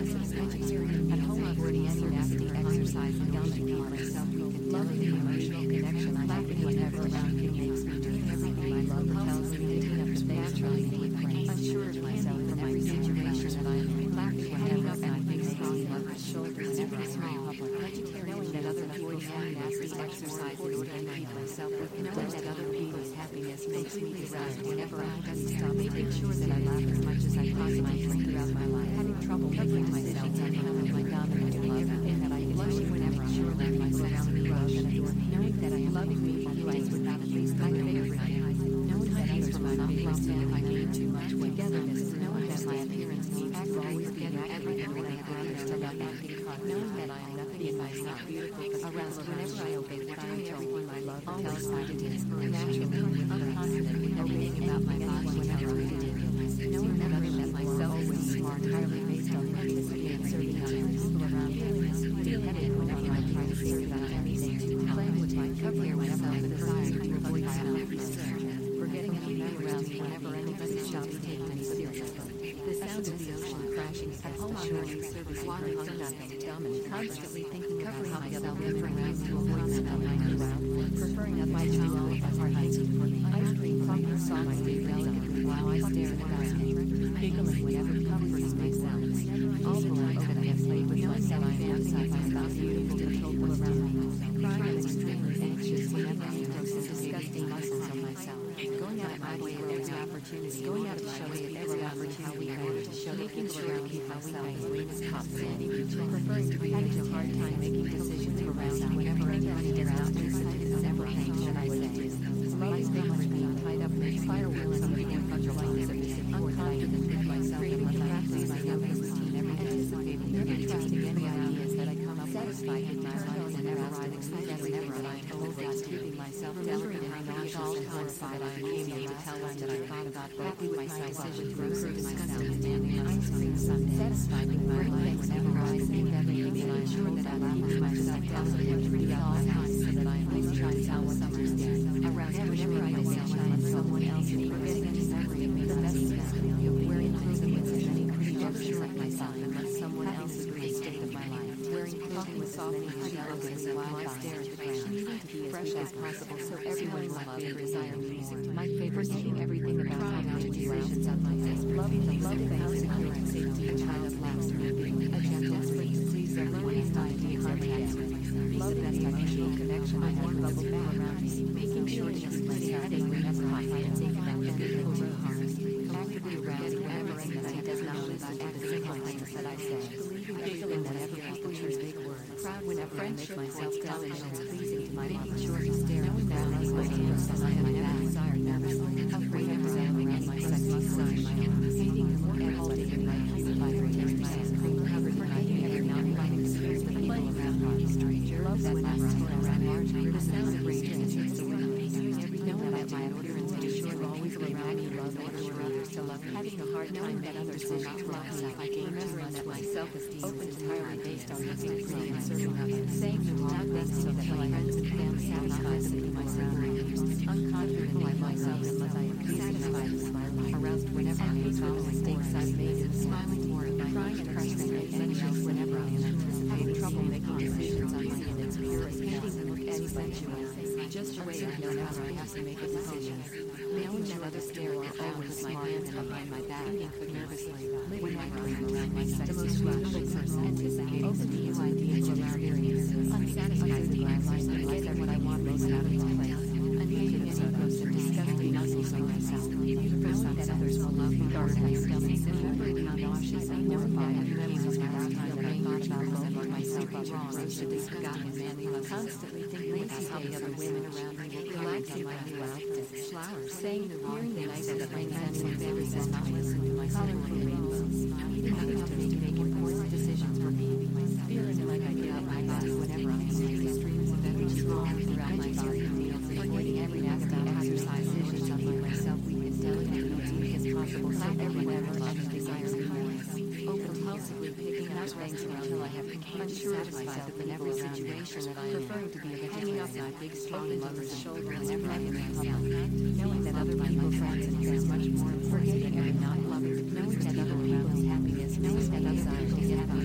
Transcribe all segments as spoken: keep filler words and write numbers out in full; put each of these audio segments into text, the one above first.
At home, avoiding any nasty exercise and dominating myself, loving the emotional connection I have with whatever around me makes me doing everything I love tells me to take up space naturally with grace. Unsure of myself in every situation that I am in, laughing whenever up my big strong lover's shoulders whenever I smile, knowing that other people's happiness is exercises that I keep myself with, knowing that other people's happiness makes me depressed whenever I can stop, making sure that I laugh as much as I possibly can throughout my life, having trouble making myself unhappy with my dominant love, and that I blushing whenever I sure let myself be loved and adored, knowing that I am loving me always without at least I favorite, knowing that others will not be upset if I gain too much togetherness, knowing that my appearance needs to always be everything when I for others to love me, knowing that I am nothing if I'm not beautiful, aroused whenever I obey what I am told, my love tells me to do, naturally, unconfidently obeying about my God whenever I do, knowing that other than myself is smart entirely based on publicity and serving other people around me, feeling headed whenever I try to figure out anything, playing with my cover myself and desire to avoid self-restraint, forgetting any around me whenever anybody stops taking me seriously. The sound of the ocean crashing against the shore, service water hung nothing, dominant, constantly thinking covering myself around to avoid smelling around, preferring that my child all of my heart ice cream clumper saw my feet delicately while I stared at us, giggling whenever comforting myself. All the nights that I have played with myself, I fantasize about beautiful people around me, crying and extremely anxious whenever I am disgusting muscles on myself, going out of my way at every opportunity, going out of my way at every opportunity in order to show making sure to keep myself as lean as possible, preferring to be having a hard time making decisions around me whenever anybody gets out to listen to everything that I say. Loving things being tied up with fireworks on the front of lines of this unconfident with myself and my practice my youngest routine every day, anticipating never trusting any ideas that I come up satisfied with my life whenever I excited whenever I am always keeping myself delicate and nauseous and horrified I am able to tell one that I thought about happy with my decision to improve myself demanding an ice cream sundae, satisfied with my life whenever I think that making sure that I keep myself delicate and pretty all times so that I am always trying to tell what others stand around whenever I wish I let someone else be forgetting any memory of me the best is wearing clothing with as many pretty gestures like myself and let someone else agree the state of my life, wearing clothing with soft and pretty elegance while I stare at the ground, needing to be as fresh as possible so everyone will love and desire music. My favorite thing, everything about my decisions on my face, loving the love things, secure and safety and child of laughter, a gentle desperate to please everyone's ideas every day. Love the best I can feel connection I have with people around me, making sure to display everything whenever I can, taking that beautiful road hard, actively arousing whenever anybody does not live by the simple things that I say, giggling whenever people use big words, proud whenever I make myself television pleasing to my making sure to stare at the ground as my hands as I have never desired nervously, afraid of examining my sexy side, hating the more and holding in my hand by pretending my screen covered in my hair, not inviting spirits of people around me, stranger, love that lasts for around large, the sound of rain takes away, knowing that my appearance to sure always remind me love and for others to love me, having a hard time that others will not love me, I gain remembering that my self-esteem open entirely based on instinct and serving others, saying to all things so that my friends and family satisfied to be myself, unconfident in myself unless I am satisfied with my life, aroused whenever I make all the mistakes I've made and smiling more at my crying and frustrated anxious whenever I am anticipating trouble making decisions on my own and purely hating to look any sensual, just the way I know whenever I have to make a decision, knowing that others stare are always my hands behind my back, nervously, whenever I am around my sex, the most rational person, anticipating the new ideas of experience, unsatisfied with my life and getting what I want most out of life, unhating any gross and disgusting muscles on myself, knowing that others will love me or my stomach, remembering how nauseous and horrified I am without time that I thought about loving myself up wrong and should be forgotten in manly love, constantly thinking about how the other women around me will comment on my new outfit, flowers, saying the wrong things that bring sense and favors and not listen to my colorful rainbows, needing others to make, make important decisions for me, feeling like I get out my body whenever I am making streams of energy flowing throughout my body, avoiding every act of exercise decisions on myself we can delicate and deep as possible so everyone will love and desire me more. Oh, compulsively picking out things until I have become unsure of myself in every situation that I am, preferring to be hanging off my big strong lover's shoulder whenever I am in public, knowing that other people's friends is much more important than not loving, knowing that other people's happiness, knowing that others are to get by,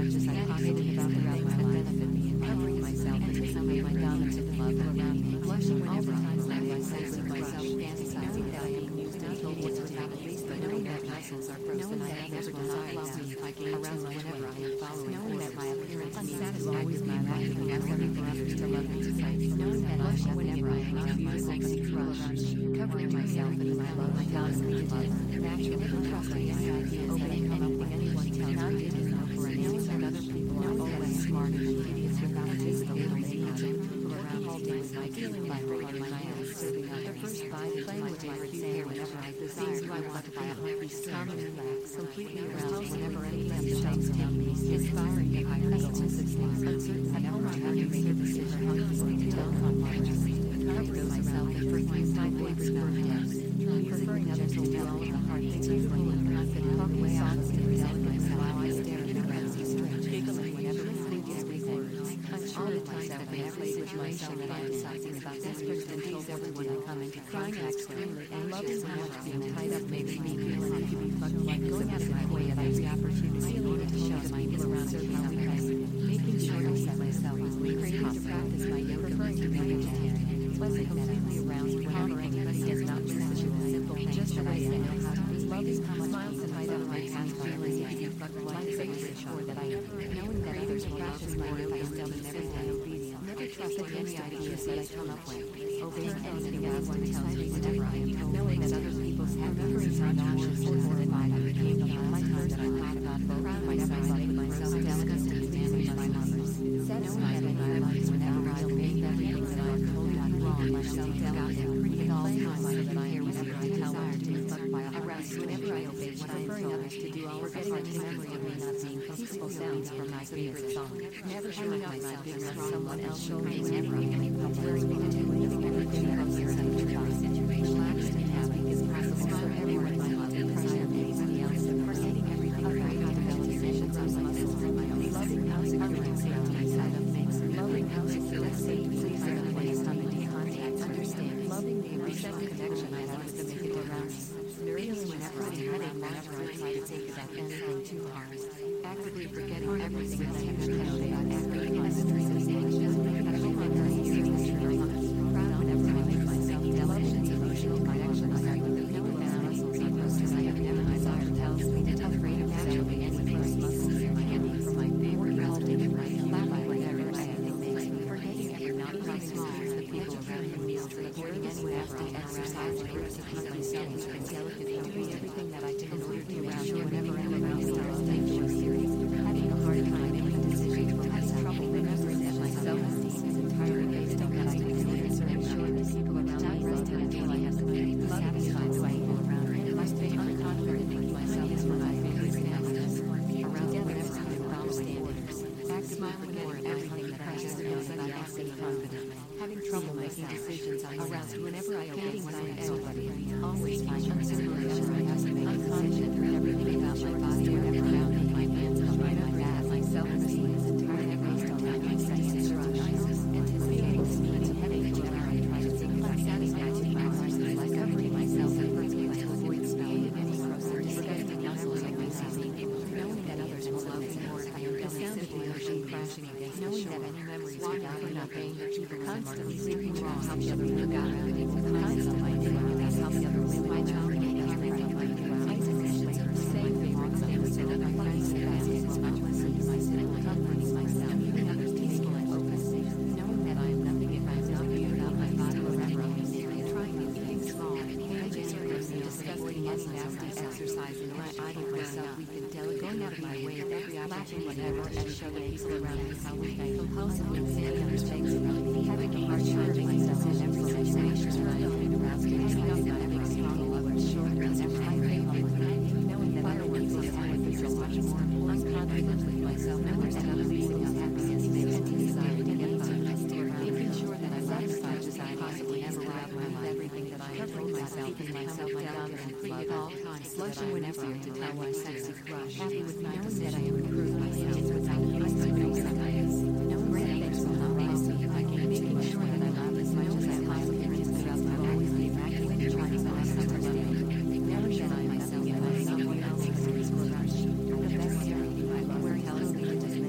much as I possibly about the things that benefit me and covering myself into some of my dominant love around me. Blushing whenever I let myself of myself fantasizing that I am used and told what to take at least the knowing that muscles are frozen and others will not love me if I gain aroused whenever I am following knowing that my appearance needs to always be lacking and asking for others to love me to sight. Knowing that I blush whenever I am not my sexy crush. Covering myself in my love, my dominant love. Naturally trusting my ideas that I come up with anyone tells me it is no for an answer. Other people are always smart and hideous without a taste of little agent. People around all day with my dealing by holding my hands, serving out the first bite, playing with my favorite hair whenever I desire. I want to be at my feast, calm and relaxed, completely aroused whenever any temptations take me, inspiring me higher goals, uncertain whenever I have to make a decision, hungry to tell on my covering myself and frequent time waits for him, preferring others to do all of the hard things, feeling confident, talking way out of the resentment while I stare at the frenzy strange, giggling whenever listening to every word, unsure of myself in every situation that I am fantasizing about, desperate to please everyone I come into contact with, and loving whenever I am tied up makes me feel like to be fucked like going out of my way at every opportunity in order to show my people around me how we can, making sure I set myself as lean as possible, practice my yoga, preferring to be vegetarian. Pleasant, completely aroused whenever anybody does not listen to a simple thing just the way I know how to be. Loving smiles and hide out my past feelings to be fucked like a favorite sure that I am. Knowing that others will practice my yoga and tell them everything obedient. Never trust against ideas that I come up with. Obeying anything anyone tells me whenever I am told. Knowing that other people's memories are not just as if I became the my time that I thought about both whenever I say to myself disgusting and damning my mothers. Satisfied in my life whenever I obey everything that I am told wrong myself down at all times so that I am whenever I desire to be fucked by a harassed whenever I obey what I am told others to do all forgetting the memory of me not being peaceful sounds from my favorite song. Never hanging up myself on someone else's shoulder whenever I am wearing me to do anything everything that I hear in the situation. Relaxed and happy is possible for everyone my love and pressure anybody else and forgetting everything that I have about decisions on muscles from my own loving how securing safety inside of things. Loving how secure safe please everyone is coming to contact, understand, loving the receptive connection I have with the people around me. Feeling whenever I am headache whenever I try to take about anything too hard. Actively forgetting everything that I have told about actively concentrating anxious, at home on the ears and turning on. Proud whenever I make myself delicate emotional connection I have with the people that muscles and process I have never desired tells me that I'm afraid of naturally any first muscles in my hand from my favorite holding and right clapping whenever I am makes me forgetting every not my small the people around me meals to avoiding any nasty exercise or groups of keep myself and delicately doing everything that I can in order to around you whenever I'm around styles take you serious. Having a hard time making decisions or having trouble remembering that my self-esteem is entirely based on that I can answer and ensure that people around me resting until I have completely satisfied the people around me. And my favorite confident with myself is for my favorite standards. Around whenever I am following orders. Back smiling more at everything that I just know that I am acting confident. Having trouble making decisions on aroused whenever I obey when I am somebody. Always find consideration I have to make a confident in everything about my body whenever I open my hands behind my back. My self-esteem is entirely based on my consent and surprises. Anticipating speed and headache whenever I try to think about satisfying my others like covering myself and hurting to avoid speed and any gross or disgusting muscles I may see. Knowing that others will love me more if I am the sound of the ocean crashing against the shore. Knowing that any memories without for nothing, constantly seeking to help the other look out at it, constantly doing that help the other win my job and everything like isolations or saying favorites things and other friends and baskets, not listening to myself, comforting myself, even others peaceful and focusing, knowing that I am nothing if I am not viewed about my body or around me, and trying to keep small, and just grossly disgusting any nasty exercise in my I give myself weak and delicate, going out of my way at every opportunity whenever and show the people around me how we can compulsively saying others things about me, having a hard time making myself in every situation when I am aroused, hanging up my big strong love and short whenever I pray on knowing that fireworks is always so much more important, confident with myself, knowing that other people's happiness makes me desire to get by my stare, making sure that I satisfy as I possibly ever without my life, everything that I am covering myself and myself my dominant love all times, blushing whenever I to tell my sexy crush, happy with my knowing that I am improved myself without isolating sometimes, knowing that things will not be so if I can making sure that I love as much as I possibly can without my always be immaculate and trying to myself to love me, knowing that I am myself and I am someone else's peaceful rush, the best serenity by wearing healthy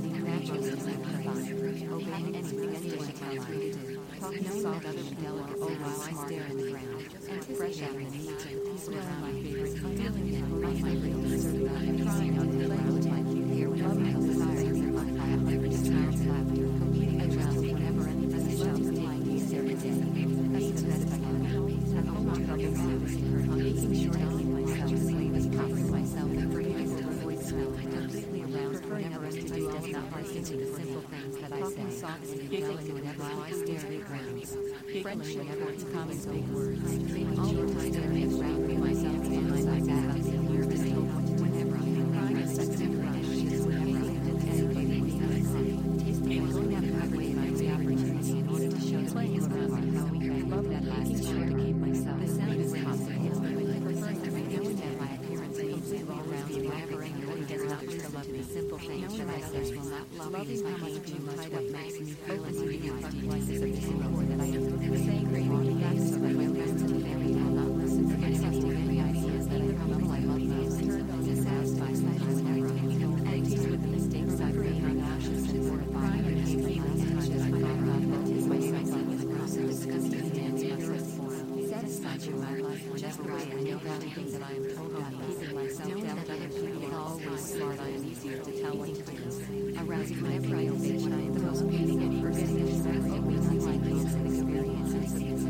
not my real person. I'm trying on the ground like you hear whenever I desire in my file. Every child's laughter, competing around whenever any position is like me serious. Needs medication. At home I'm helping service her, making sure I keep myself sleep as covering myself and bringing us to avoid smelling completely around whenever it does not listen to the simple things that I say. Softly yelling whenever I stare at grounds. Friendly whenever it's common big words. All the time staring around me myself and my back. Nervous whenever I'm crying a sex and crushes whenever I anybody needs to tasting and going out of my way by the opportunity in order to show playing around how we can love that making sure to keep myself the sound is possible. Preferring to make knowing that my appearance means to all around me whenever anyone does not to love me. Simple things that I say will not loving how much too much what makes me feel when you need my voices of the core that I am saying great on that so that my friends and family will not listen to my testing any ideas that I come up like love me is turned on to satisfy me whenever I am and tease with the mistakes I've made on nauseous and horrifying and hating on touches I thought about that is my cycle with gross and disgusting and different form. Satisfied you my life whenever I am know that things that I am told on keeping myself down that other people are always smart I am easier to tell what to do. Arousing whenever I obey when I am the most meaning and forgetting exactly what we like these experiences.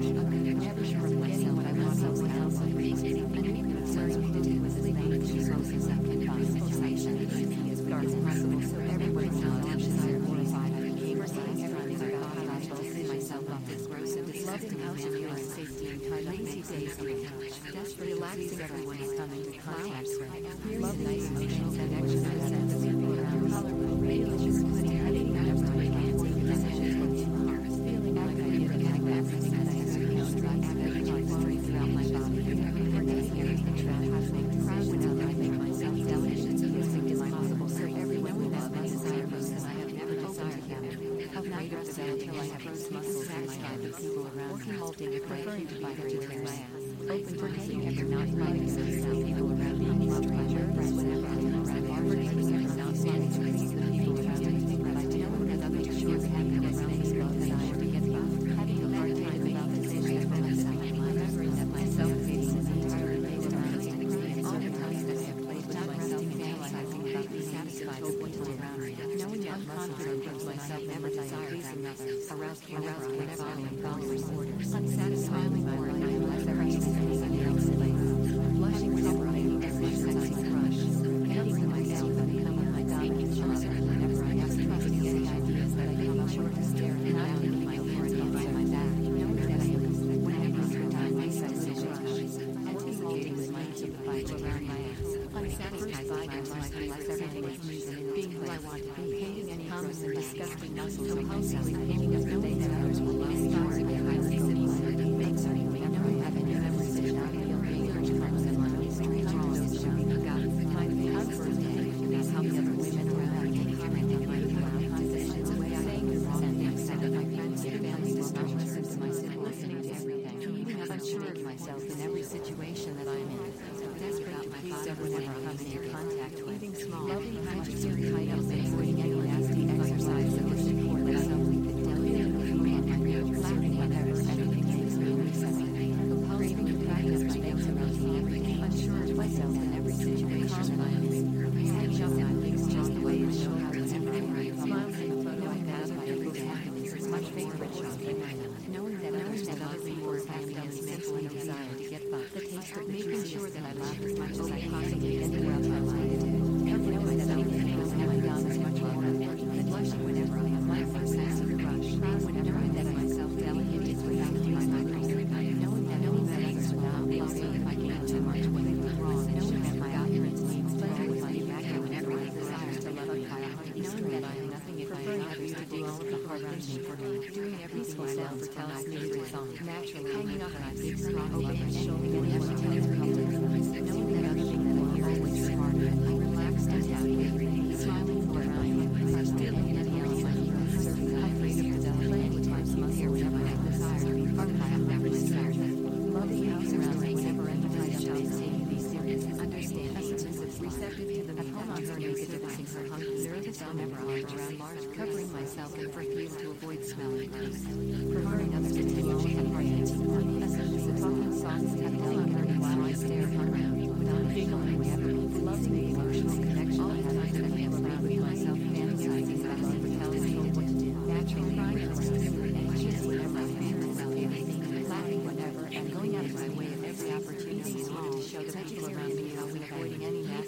Never sure of myself what I want to sounds like reason. And even concerns me to do with sleeping and choose roses that can find sensation as dark as possible so everyone knows options are horrified. I became resigned from the thought I shall see myself off this gross and disgusting manner in safety and kind lazy days on the couch. Desperate relaxing everyone is coming to contact with. Love nice emotions and exercise and the people around colorful religious putting heading whenever I can take decisions from two hearts. Feeling like I get a cat everything that I experience drives every time straight throughout my body. Forgetting everything that happening. Proud whenever I make myself delicious and using is possible so everyone will have my desire most I have never desired them. Of night or day until I have gross muscles satisfied the people around me. Holding a great to bite into their ass. Open for hating ever not fighting myself people around me. Pleasure whenever I am around everything ever not fighting to please the people around me. But I know that others sure happiness makes both that I am to get by. Having a hard time about the decision for myself. Remembering that my self-hating is entirely based on instincts. All the times that I have played with myself and analyzing about being satisfied with people around me. Knowing that confident with myself never desire pleasing others. Aroused aroused whenever I am following orders. Unsatisfied with my life. I am less everything anything else later. Blushing whenever I eat every sexy crush. Hating myself and becoming my dominant choice whenever I have trusting any ideas that I come up short to stare and not giving my authority by my back. Knowing that I am whenever I time myself decisions. Anticipating with my to the fight around my ass. Unsatisfied by my life unless everything is me and being who I want to be. Hating any common and disgusting muscles so constantly painting up the day that others will love me. Starting to highly civilized makes me whenever I have any memories that I feel being urged from someone who is very tall and showing the God. My comfort is how the other women around me can comment on my proud positions the way I saying this sentence so that my friends and family does not listen to my sin listening to everything. Even unsure of myself in every situation that I'm in. Desperate to please everyone I come into contact with. Eating small, loving conscious or tight up and avoiding any nasty exercise that is support that I don't think that delicate and command my nature. Laughing whenever everything makes me recessing. Compulsing to practice my things around me every day. Unsure of myself in every situation that I'm in. Head jumping on things just the way it should happen every day. Smiling in the photo I pass by people's happiness is my favorite shopping item. Knowing that others that other people are happiness makes me desire to get by. The taste of making sure that I laugh as much as I possibly anywhere else I like. Covering myself in things that I done as much more important than blushing whenever I have my first acid crush. Proud whenever I let myself delicate is without doing my reason. Knowing that knowing that others will not be also if I can't too much when it was wrong. Knowing that my appearance needs pleasure with my back whenever I desire to love by a heart. Knowing that I am nothing if I am others to do all of the hard lifting for me. Doing everything myself for tells me to resolve. Naturally hanging up my big strong open and showing anyone to tell public. Knowing that other thing that I hear always smart and relaxed and happy. Smiling for crying. Still in any else I hear serving. Afraid of the devil. Playing with my smile here whenever I desire. Or I have never desired. Loving house around me whenever I shall take me serious. Understanding is receptive to the at home on her negativity her hungry nervous whenever I am around large covering myself and refuse to avoid smelling gross. Preferring others to take all the parties. As soon as the talking songs have done while I stare around, without giggling whenever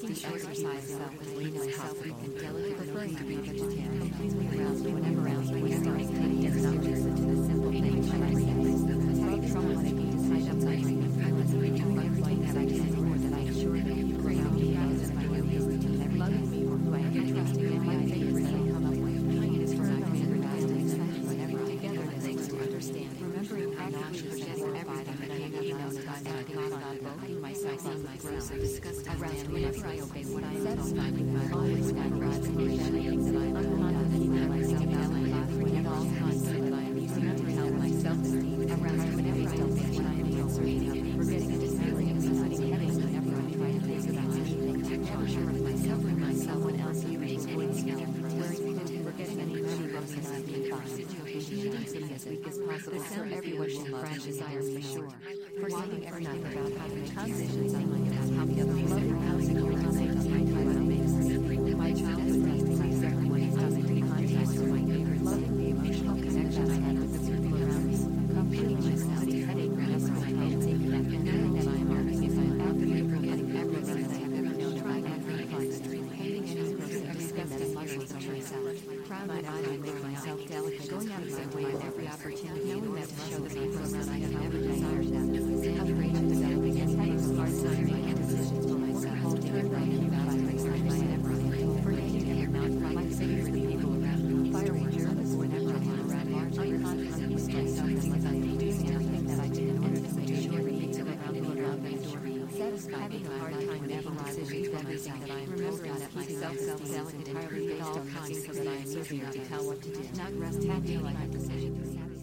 the exercise self as lean as possible, and delicate, preferring to be vegetarian, completely aroused whenever aroused when starting taking and not listen to the simple things that I say. Having trouble making decisions, I am fearless, reaching like that I can or that I assure that you great on me as my yoga routine every loving me or who I am trusting in my favorite I come up with. Kindness for not recognized and excited whenever together it makes to understand. Remembering how nauseous and horrified I'm at hanging out the time that I thought about evoking myself on myself and disgust aroused whenever I obey what I am satisfied with my always never rides and anything that I am unconfident in myself now and laughing at all times that I am using to tell my self-esteem aroused whenever I don't get what I am answering. Forgetting a disability and deciding headaches whenever I try to think about anything to ensure sure of myself or myself when else using voice now. Forgetting any money goes as I can find. Situations as weak as possible so everyone will love and desire for sure. Foreseeing everything about how to make decisions on my own, how the other love or how secure to make up my time makes me. My childhood fantasies everyone is coming in contact with my favorite loving the emotional connection I had with the people around me. Completing myself to headache whenever I fancy that and knowing that I am arguing if I am out there forgetting everything that I have ever known, trying every advice, hating any gross and disgusting muscles of myself. Proud that I make myself delicate, going out of my way at every opportunity, knowing that to show the people around I have never desired them. Afraid of developing and having a hard time making decisions for myself, holding and writing about my excitement whenever I am forgetting and not like saving the people around me, fiery nervous whenever I am around large unconfident with myself and like I am doing anything that I can in order to make sure the people around me love and adore me. Satisfied, having a hard time making decisions for myself, remembering that my self-esteem is entirely based on all kinds so that I am easier to tell what to do, not rest happy like a decision.